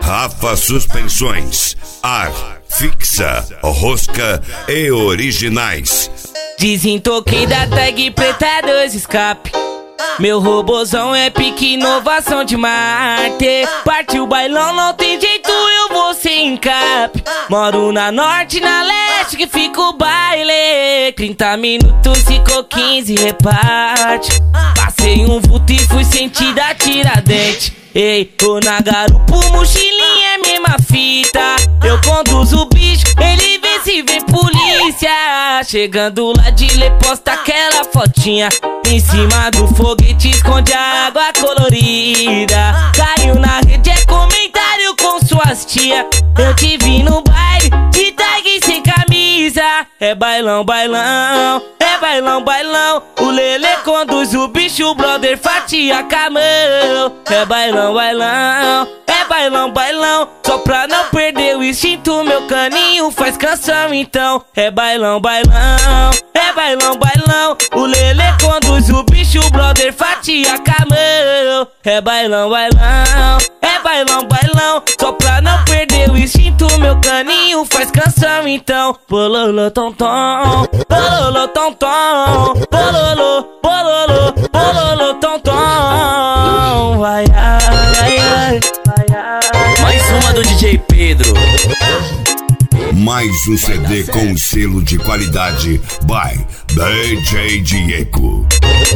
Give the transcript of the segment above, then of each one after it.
Rafa Suspensões, ar, fixa, rosca e originais. Desentoquei da tag preta 2 escape. Meu robozão é pique inovação de Marte. Partiu o bailão, não tem jeito, eu vou sem encape. Moro na norte, na leste, que fica o baile. 30 minutos, ficou 15, reparte. Passei um vulto e fui sentir a Tiradentes. Ei, tô na garupa, mochilinha é mesma fita. Eu conduzo o bicho, ele vê se vem polícia. Chegando lá de lê, posta aquela fotinha. Em cima do foguete esconde a água colorida. Caiu na rede, é comentário com suas tia. Eu te vi no baile, de tag sem camisa. É bailão, bailão, é bailão, bailão. O Lelê conduz o bicho, o brother fatia com a mão. É bailão, bailão, é bailão, bailão. Só pra não perder o instinto, meu caninho faz canção então. É bailão, bailão, é bailão, bailão. O Lelê conduz o bicho, o brother fatia com a mão. É bailão, bailão, é bailão, bailão. Só pra não perder o instinto, meu caninho faz canção então. Bololô, tom, tom, bololô, tom, tom, bololô, bololô, bololô, tom, tom. Vai, ai, ai, vai, ai. Mais uma do DJ Pedro. Mais um CD com o selo de qualidade by DJ Diego.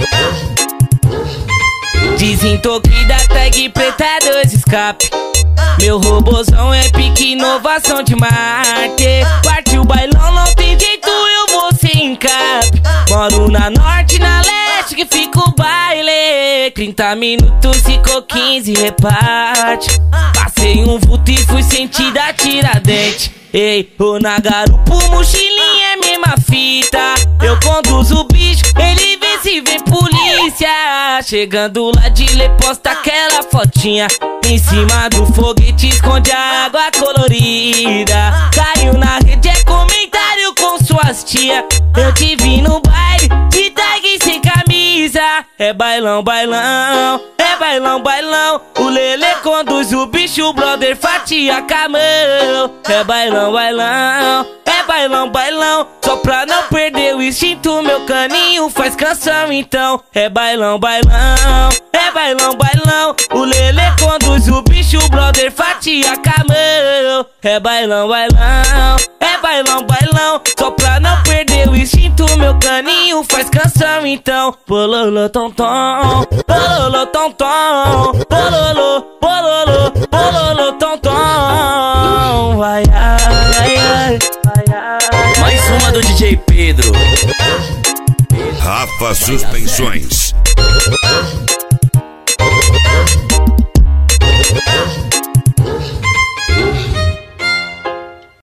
Desentoquei da tag preta 2 escape. Meu robozão é pique inovação de Marte. Partiu o bailão, não tem jeito, eu vou sem encape. Moro na norte, na leste, que fica o baile. 30 minutos, ficou 15, reparte. Passei um vulto e fui sentir a Tiradentes. Ei, tô na garupa, mochilinha é mesma fita. Eu conduzo o bicho, ele vê se vem polícia. Chegando lá de lê, posta aquela fotinha. Em cima do foguete esconde a água colorida. Caiu na rede, é comentário com suas tia. Eu te vi no baile, de tag sem camisa. É bailão, bailão, é bailão, bailão. O Lelê conduz o bicho, o brother fatia com a mão. É bailão, bailão, é bailão, bailão. Só pra não perder o instinto, meu caninho faz canção então. É bailão, bailão, é bailão, bailão. O Lelê conduz o bicho, o brother fatia com a mão. É bailão, bailão, é bailão, bailão. Só pra não perder o instinto, meu caninho faz canção então. Bololô, tom, tom, bololô, tom, tom, bololô, bololô, bololô, tom, tom. Vai, ai, ai, vai, ai. Mais uma do DJ Pedro. Rafa Suspensões.